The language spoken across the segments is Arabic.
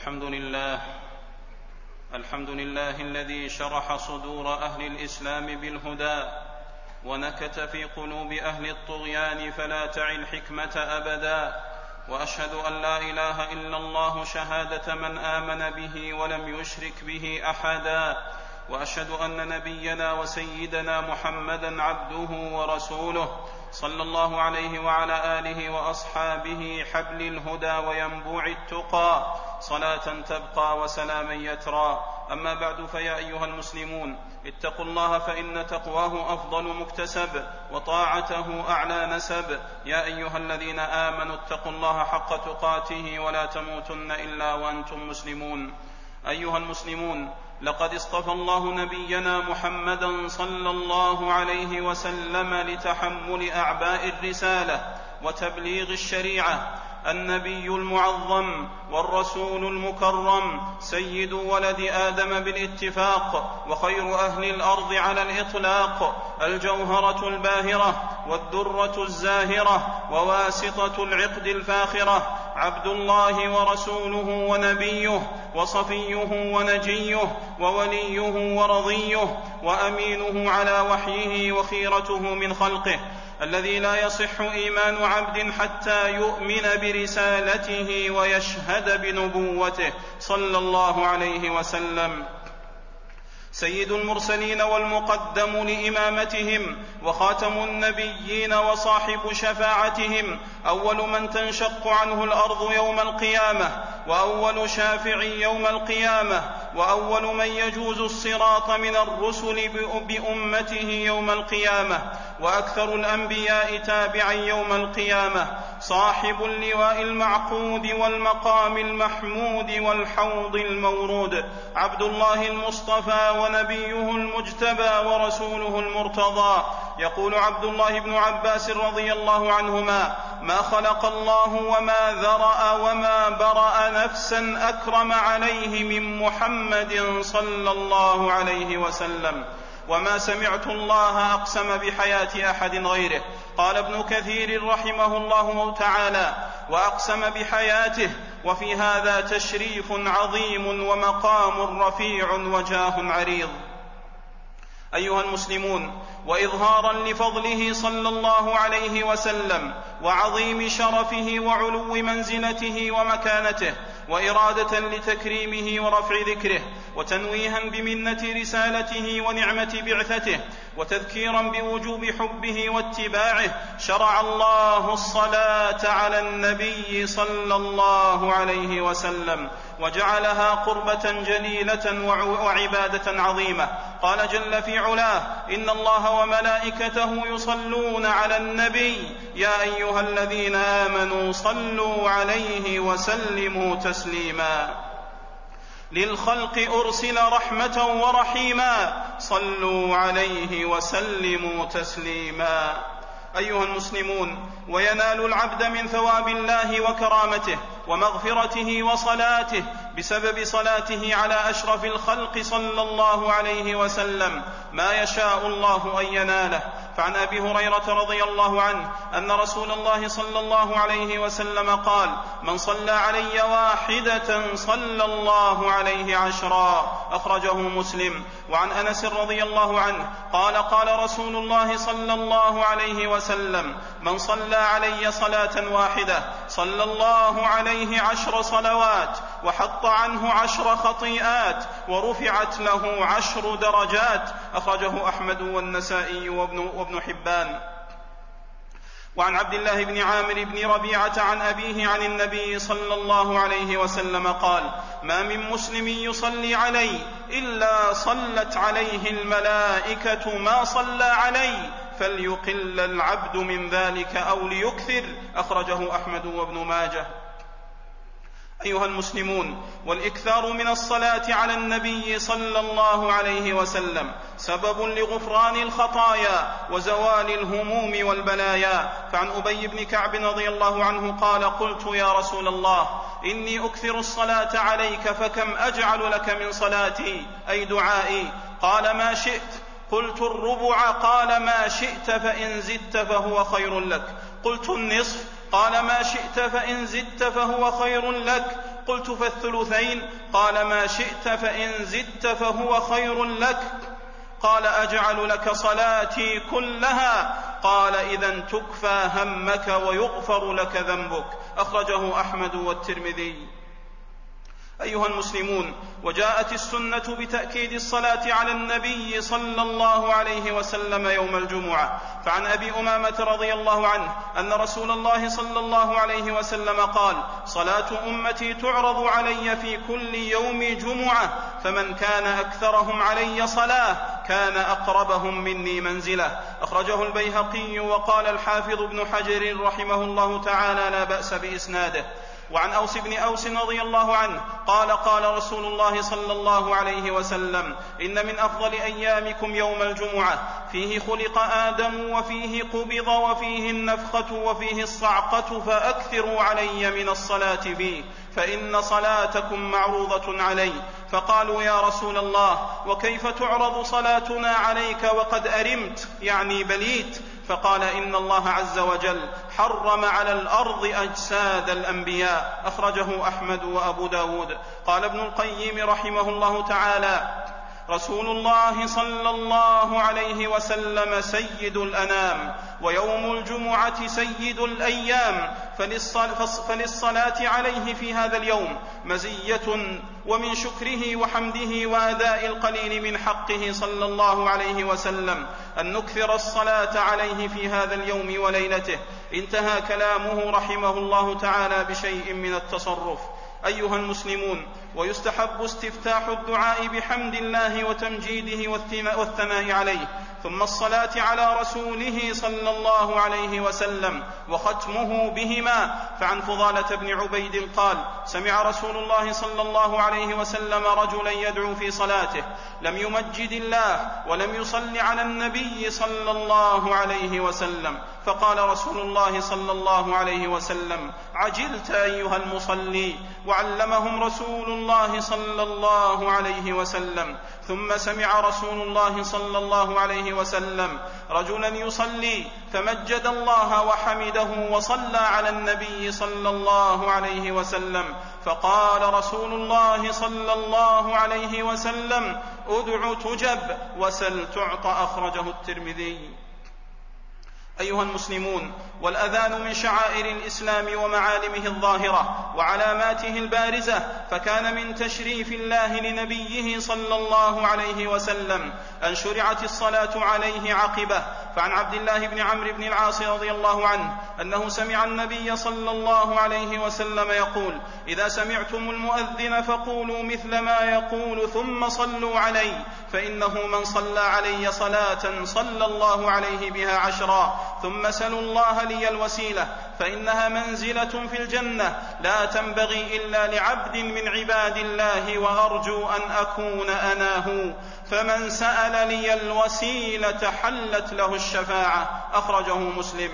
الحمد لله الذي شرح صدور أهل الإسلام بالهدى ونكت في قلوب أهل الطغيان فلا تعي الحكمة أبدا. وأشهد أن لا إله إلا الله شهادة من آمن به ولم يشرك به أحدا. وأشهد أن نبينا وسيدنا محمدا عبده ورسوله صلى الله عليه وعلى آله وأصحابه حبل الهدى وينبوع التقى صلاة تبقى وسلاما يترى. أما بعد، فيا أيها المسلمون اتقوا الله فإن تقواه أفضل مكتسب وطاعته أعلى نسب. يا أيها الذين آمنوا اتقوا الله حق تقاته ولا تموتن إلا وأنتم مسلمون. أيها المسلمون، لقد اصطفى الله نبينا محمدا صلى الله عليه وسلم لتحمل أعباء الرسالة وتبليغ الشريعة. النبي المعظم والرسول المكرم سيد ولد آدم بالاتفاق، وخير أهل الأرض على الإطلاق، الجوهرة الباهرة والدرة الزاهرة وواسطة العقد الفاخرة، عبد الله ورسوله ونبيه وصفيه ونجيه ووليه ورضيه وأمينه على وحيه وخيرته من خلقه، الذي لا يصح إيمان عبد حتى يؤمن برسالته ويشهد بنبوته صلى الله عليه وسلم. سيد المرسلين والمقدم لإمامتهم وخاتم النبيين وصاحب شفاعتهم، أول من تنشق عنه الأرض يوم القيامة، وأول شافع يوم القيامة، وأول من يجوز الصراط من الرسل بأمته يوم القيامة، وأكثر الأنبياء تابعا يوم القيامة، صاحب اللواء المعقود والمقام المحمود والحوض المورود، عبد الله المصطفى ونبيه المجتبى ورسوله المرتضى. يقول عبد الله بن عباس رضي الله عنهما: ما خلق الله وما ذرأ وما برأ نفسا أكرم عليه من محمد صلى الله عليه وسلم، وما سمعت الله أقسم بحياة أحد غيره. قال ابن كثير رحمه الله تعالى: وأقسم بحياته، وفي هذا تشريف عظيم ومقام رفيع وجاه عريض. أيها المسلمون، وإظهارا لفضله صلى الله عليه وسلم وعظيم شرفه وعلو منزلته ومكانته، وإرادة لتكريمه ورفع ذكره، وتنويها بمنة رسالته ونعمة بعثته، وتذكيرا بوجوب حبه واتباعه، شرع الله الصلاة على النبي صلى الله عليه وسلم، وجعلها قربة جليلة وعبادة عظيمة. قال جل في علاه: إن الله وملائكته يصلون على النبي يا أيها الذين آمنوا صلوا عليه وسلموا تسليما. للخلق أرسل رحمة ورحيما، صلوا عليه وسلموا تسليما. أيها المسلمون، وينال العبد من ثواب الله وكرامته ومغفرته وصلاته بسبب صلاته على أشرف الخلق صلى الله عليه وسلم ما يشاء الله أن يناله. فعن أبي هريرة رضي الله عنه أن رسول الله صلى الله عليه وسلم قال: من صلى علي واحدة صلى الله عليه 10. أخرجه مسلم. وعن أنس رضي الله عنه قال: قال رسول الله صلى الله عليه وسلم: من صلى علي صلاة واحدة صلى الله عليه 10 صلوات، وحط عنه 10 خطيئات، ورفعت له 10 درجات. أخرجه أحمد والنسائي وابن حبان. وعن عبد الله بن عامر بن ربيعة عن أبيه عن النبي صلى الله عليه وسلم قال: ما من مسلم يصلي علي إلا صلت عليه الملائكة ما صلى علي، فليقل العبد من ذلك أو ليكثر. أخرجه أحمد وابن ماجه. أيها المسلمون، والإكثار من الصلاة على النبي صلى الله عليه وسلم سبب لغفران الخطايا وزوال الهموم والبلايا. فعن أبي بن كعب رضي الله عنه قال: قلت يا رسول الله إني أكثر الصلاة عليك فكم أجعل لك من صلاتي أي دعائي؟ قال: ما شئت. قلت: الربع. قال: ما شئت فإن زدت فهو خير لك. قلت: النصف. قال: ما شئت فإن زدت فهو خير لك. قلت فالثلثين؟ قال ما شئت، فإن زدت فهو خير لك. قال أجعل لك صلاتي كلها؟ قال إذن تكفى همك ويغفر لك ذنبك. أخرجه أحمد والترمذي. أيها المسلمون، وجاءت السنة بتأكيد الصلاة على النبي صلى الله عليه وسلم يوم الجمعة. فعن أبي أمامة رضي الله عنه أن رسول الله صلى الله عليه وسلم قال: صلاة أمتي تعرض علي في كل يوم جمعة، فمن كان أكثرهم علي صلاة كان أقربهم مني منزلة. أخرجه البيهقي. وقال الحافظ ابن حجر رحمه الله تعالى: لا بأس بإسناده. وعن أوس بن أوس رضي الله عنه قال: قال رسول الله صلى الله عليه وسلم: إن من أفضل أيامكم يوم الجمعة، فيه خلق آدم وفيه قبض وفيه النفخة وفيه الصعقة، فأكثروا علي من الصلاة بي، فإن صلاتكم معروضة علي. فقالوا: يا رسول الله، وكيف تعرض صلاتنا عليك وقد أرمت، يعني بليت؟ فقال: إن الله عز وجل حرم على الأرض أجساد الأنبياء. أخرجه أحمد وأبو داود. قال ابن القيم رحمه الله تعالى: رسول الله صلى الله عليه وسلم سيد الأنام، ويوم الجمعة سيد الأيام، فللصلاة عليه في هذا اليوم مزية، ومن شكره وحمده وأداء القليل من حقه صلى الله عليه وسلم أن نكثر الصلاة عليه في هذا اليوم وليلته. انتهى كلامه رحمه الله تعالى بشيء من التصرف. أيها المسلمون، ويستحب استفتاح الدعاء بحمد الله وتمجيده والثناء عليه، ثم الصلاة على رسوله صلى الله عليه وسلم، وختمه بهما. فعن فضالة بن عبيد قال: سمع رسول الله صلى الله عليه وسلم رجلا يدعو في صلاته لم يمجد الله ولم يصل على النبي صلى الله عليه وسلم، فقال رسول الله صلى الله عليه وسلم: عجلت أيها المصلي. وعلمهم رسول الله صلى الله عليه وسلم. ثم سمع رسول الله صلى الله عليه وسلم رجلا يصلي فمجد الله وحمده وصلى على النبي صلى الله عليه وسلم، فقال رسول الله صلى الله عليه وسلم: ادع تجب وسل تعط. أخرجه الترمذي. أيها المسلمون، والأذان من شعائر الإسلام ومعالمه الظاهرة وعلاماته البارزة، فكان من تشريف الله لنبيه صلى الله عليه وسلم أن شرعت الصلاة عليه عقبه. فعن عبد الله بن عمرو بن العاص رضي الله عنه أنه سمع النبي صلى الله عليه وسلم يقول: إذا سمعتم المؤذن فقولوا مثل ما يقول ثم صلوا علي، فإنه من صلى علي صلاة صلى الله عليه بها 10. ثم سلوا الله لي الوسيلة، فإنها منزلة في الجنة لا تنبغي إلا لعبد من عباد الله، وأرجو أن أكون أنا هو، فمن سأل لي الوسيلة حلت له الشفاعة. أخرجه مسلم.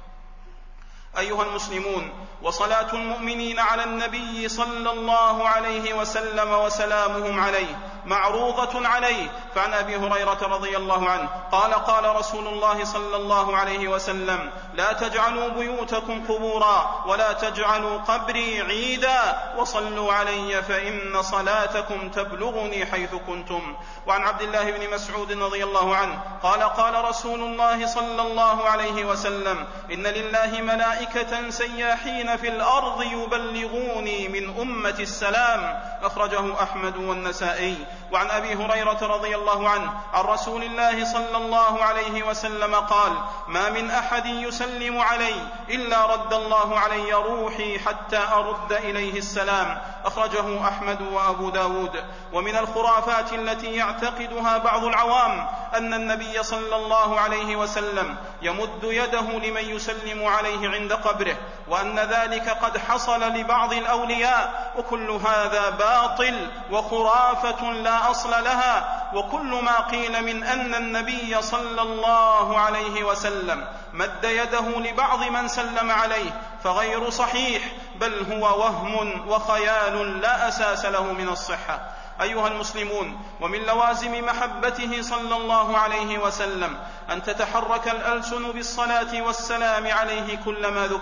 أيها المسلمون، وصلاة المؤمنين على النبي صلى الله عليه وسلم وسلامهم عليه معروضة عليه. فعن أبي هريرة رضي الله عنه قال: قال رسول الله صلى الله عليه وسلم: لا تجعلوا بيوتكم قبورا ولا تجعلوا قبري عيدا، وصلوا علي فإن صلاتكم تبلغني حيث كنتم. وعن عبد الله بن مسعود رضي الله عنه قال: قال رسول الله صلى الله عليه وسلم: إن لله ملائكة سياحين في الأرض يبلغوني من أمة السلام. أخرجه أحمد والنسائي. وعن أبي هريرة رضي الله عنه عن رسول الله صلى الله عليه وسلم قال: ما من أحد يسلم علي إلا رد الله علي روحي حتى أرد إليه السلام. أخرجه أحمد وأبو داود. ومن الخرافات التي يعتقدها بعض العوام أن النبي صلى الله عليه وسلم يمد يده لمن يسلم عليه عند قبره، وأن ذلك قد حصل لبعض الأولياء، وكل هذا باطل وخرافة لا أصل لها. وكل ما قيل من أن النبي صلى الله عليه وسلم مد يده لبعض من سلم عليه فغير صحيح، بل هو وهم وخيال لا أساس له من الصحة. أيها المسلمون، ومن لوازم محبته صلى الله عليه وسلم أن تتحرك الألسن بالصلاة والسلام عليه كلما ذكر،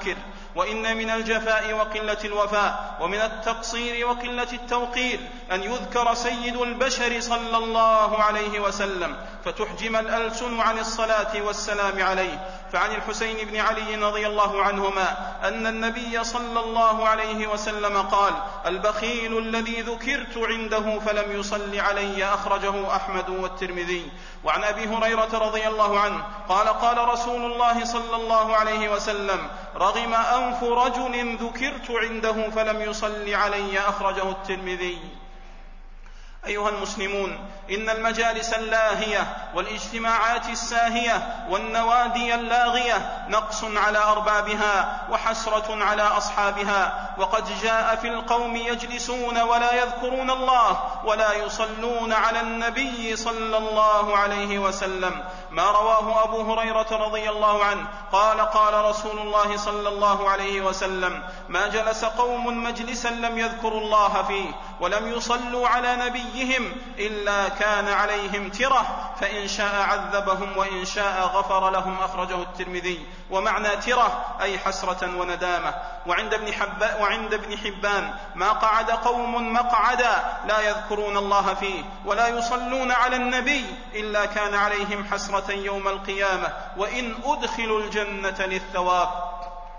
وإن من الجفاء وقلة الوفاء ومن التقصير وقلة التوقير أن يذكر سيد البشر صلى الله عليه وسلم فتحجم الألسن عن الصلاة والسلام عليه. فعن الحسين بن علي رضي الله عنهما أن النبي صلى الله عليه وسلم قال: البخيل الذي ذكرت عنده فلم يصل علي، أخرجه أحمد والترمذي. وعن أبي هريرة رضي الله عنه قال: قال رسول الله صلى الله عليه وسلم: رغم أنف رجل ذكرت عنده فلم يصل علي، أخرجه الترمذي. أيها المسلمون، إن المجالس اللاهية والاجتماعات الساهية والنوادي اللاغية نقص على أربابها وحسرة على أصحابها. وقد جاء في القوم يجلسون ولا يذكرون الله ولا يصلون على النبي صلى الله عليه وسلم، ما رواه أبو هريرة رضي الله عنه قال: قال رسول الله صلى الله عليه وسلم: ما جلس قوم مجلسا لم يذكروا الله فيه ولم يصلوا على نبيهم إلا كان عليهم ترة، فإن شاء عذبهم وإن شاء غفر لهم، أخرجه الترمذي. ومعنى ترة أي حسرة وندامة. وعند ابن حبان: ما قعد قوم مقعدا لا يذكرون الله فيه ولا يصلون على النبي إلا كان عليهم حسرة يوم القيامة وإن أدخلوا الجنة للثواب.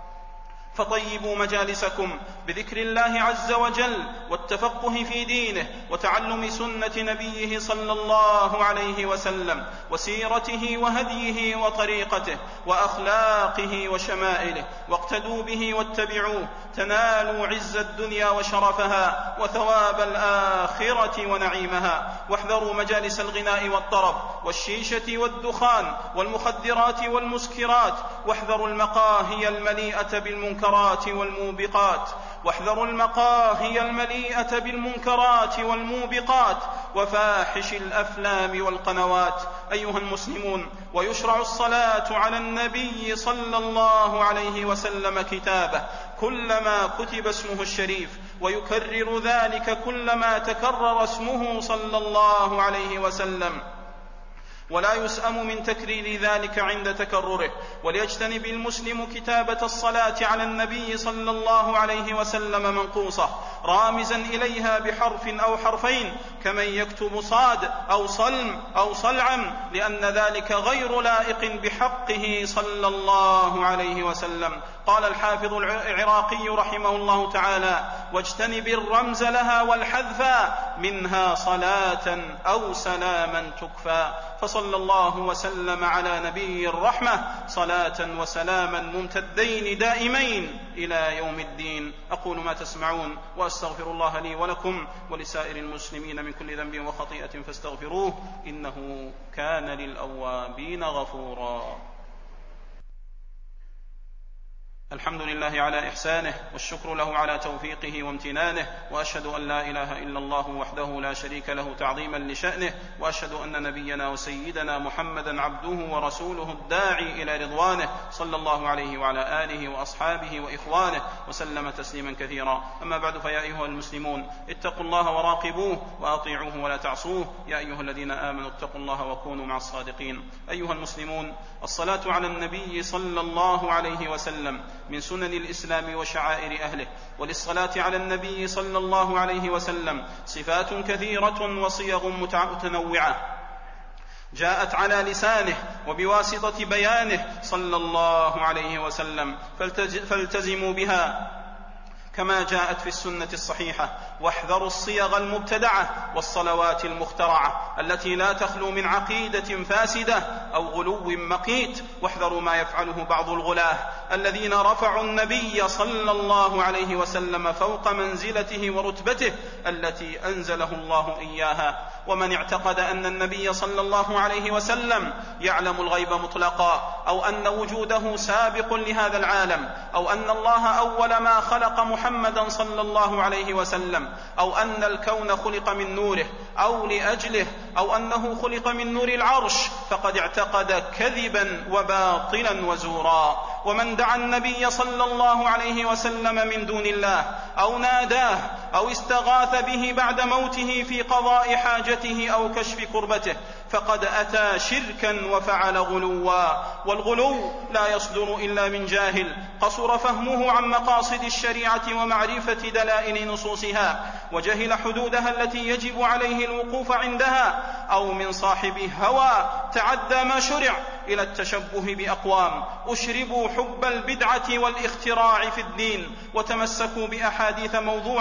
فطيبوا مجالسكم بذكر الله عز وجل والتفقه في دينه وتعلم سنة نبيه صلى الله عليه وسلم وسيرته وهديه وطريقته وأخلاقه وشمائله، واقتدوا به واتبعوه، تنالوا عز الدنيا وشرفها وثواب الآخرة ونعيمها. واحذروا مجالس الغناء والطرب والشيشة والدخان والمخدرات والمسكرات، واحذروا المقاهي المليئة بالمنكرات والموبقات، واحذروا المقاهي المليئة بالمنكرات والموبقات وفاحش الأفلام والقنوات. أيها المسلمون، ويشرع الصلاة على النبي صلى الله عليه وسلم كتابه كلما كتب اسمه الشريف، ويكرر ذلك كلما تكرر اسمه صلى الله عليه وسلم، ولا يسأم من تكرير ذلك عند تكرره. وليجتنب المسلم كتابة الصلاة على النبي صلى الله عليه وسلم منقوصة رامزا إليها بحرف أو حرفين كمن يكتب صاد أو صلم أو صلعم، لأن ذلك غير لائق بحقه صلى الله عليه وسلم. قال الحافظ العراقي رحمه الله تعالى: واجتنب الرمز لها والحذف منها صلاة أو سلاما تكفى. فصلى الله وسلم على نبي الرحمة صلاة وسلاما ممتدين دائمين إلى يوم الدين. أقول ما تسمعون وأستغفر الله لي ولكم ولسائر المسلمين من كل ذنب وخطيئة فاستغفروه إنه كان للأوابين غفورا. الحمد لله على إحسانه، والشكر له على توفيقه وامتنانه، وأشهد أن لا إله إلا الله وحده لا شريك له تعظيما لشأنه، وأشهد أن نبينا وسيدنا محمدا عبده ورسوله الداعي إلى رضوانه صلى الله عليه وعلى آله وأصحابه وإخوانه وسلم تسليما كثيرا. أما بعد، فيا أيها المسلمون، اتقوا الله وراقبوه وأطيعوه ولا تعصوه. يا أيها الذين آمنوا اتقوا الله وكونوا مع الصادقين. أيها المسلمون، الصلاة على النبي صلى الله عليه وسلم من سنن الإسلام وشعائر أهله. وللصلاة على النبي صلى الله عليه وسلم صفات كثيرة وصيغ متنوعة جاءت على لسانه وبواسطة بيانه صلى الله عليه وسلم، فالتزموا بها كما جاءت في السنة الصحيحة، واحذروا الصيغ المبتدعة والصلوات المخترعة التي لا تخلو من عقيدة فاسدة أو غلو مقيت. واحذروا ما يفعله بعض الغلاة الذين رفعوا النبي صلى الله عليه وسلم فوق منزلته ورتبته التي أنزله الله إياها. ومن اعتقد أن النبي صلى الله عليه وسلم يعلم الغيب مطلقا، أو أن وجوده سابق لهذا العالم، أو أن الله أول ما خلق محمدا صلى الله عليه وسلم، أو أن الكون خلق من نوره أو لأجله، أو أنه خلق من نور العرش، فقد اعتقد كذبا وباطلا وزورا. ومن دعا النبي صلى الله عليه وسلم من دون الله أو ناداه أو استغاث به بعد موته في قضاء حاجته أو كشف كربته فقد أتى شركا وفعل غلوا، والغلو لا يصدر إلا من جاهل قصر فهمه عن مقاصد الشريعة ومعرفة دلائل نصوصها، وجهل حدودها التي يجب عليه الوقوف عندها، أو من صاحب هوى تعدى ما شرع إلى التشبه بأقوام أشربوا حب البدعة والاختراع في الدين، وتمسكوا بأحاديث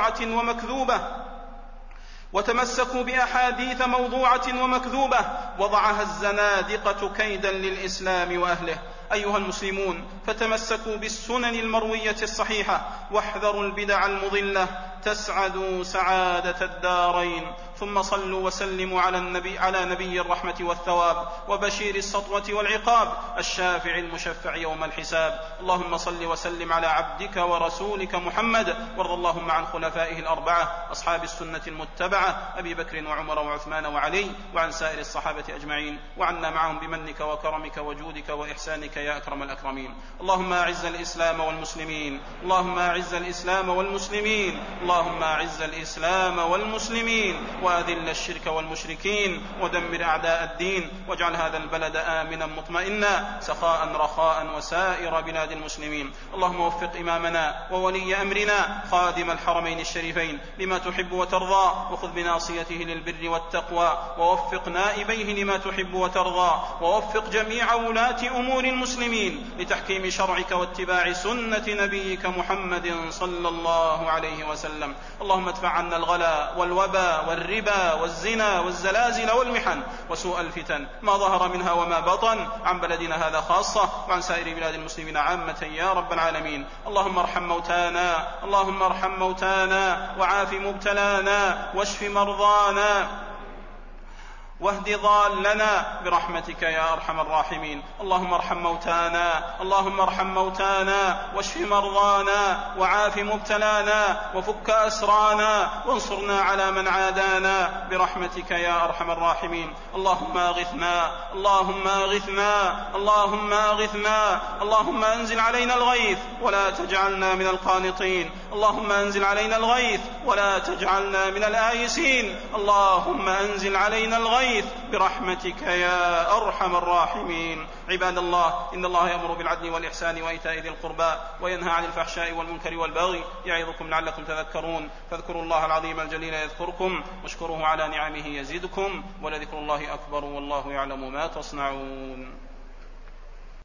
موضوعة ومكذوبة وضعها الزنادقة كيدا للإسلام وأهله. أيها المسلمون، فتمسكوا بالسنن المروية الصحيحة، واحذروا البدع المضلة، تسعدوا سعادة الدارين. ثم صلوا وسلموا على نبي الرحمة والثواب وبشير السطوة والعقاب، الشافع المشفع يوم الحساب. اللهم صل وسلم على عبدك ورسولك محمد، وارض اللهم عن خلفائه الأربعة أصحاب السنة المتبعة، أبي بكر وعمر وعثمان وعلي، وعن سائر الصحابة أجمعين، وعنا معهم بمنك وكرمك وجودك وإحسانك يا أكرم الأكرمين. اللهم أعز الإسلام والمسلمين، اللهم أعز الإسلام والمسلمين، اللهم أعز الإسلام والمسلمين، وأذل الشرك والمشركين، ودمر أعداء الدين، واجعل هذا البلد آمنا مطمئنا سخاء رخاء وسائر بلاد المسلمين. اللهم وفق إمامنا وولي أمرنا خادم الحرمين الشريفين لما تحب وترضى، وخذ بناصيته للبر والتقوى، ووفق نائبيه لما تحب وترضى، ووفق جميع ولاة أمور المسلمين لتحكيم شرعك واتباع سنة نبيك محمد صلى الله عليه وسلم. اللهم ادفع عنا الغلا والوبا والربا والزنا والزلازل والمحن وسوء الفتن ما ظهر منها وما بطن، عن بلدنا هذا خاصة وعن سائر بلاد المسلمين عامة يا رب العالمين. اللهم ارحم موتانا وعاف مبتلانا واشف مرضانا واهد ضالنا برحمتك يا أرحم الراحمين. اللهم ارحم موتانا واشف مرضانا وعاف مبتلانا وفك أسرانا وانصرنا على من عادانا برحمتك يا أرحم الراحمين. اللهم أغثنا، اللهم أنزل علينا الغيث ولا تجعلنا من القانطين، اللهم أنزل علينا الغيث ولا تجعلنا من الآيسين، اللهم أنزل علينا الغيث برحمتك يا أرحم الراحمين. عباد الله، إن الله يأمر بالعدل والإحسان وإيتاء ذي القربى وينهى عن الفحشاء والمنكر والبغي يعظكم لعلكم تذكرون. فاذكروا الله العظيم الجليل يذكركم، واشكروه على نعمه يزدكم، ولذكر الله أكبر والله يعلم ما تصنعون.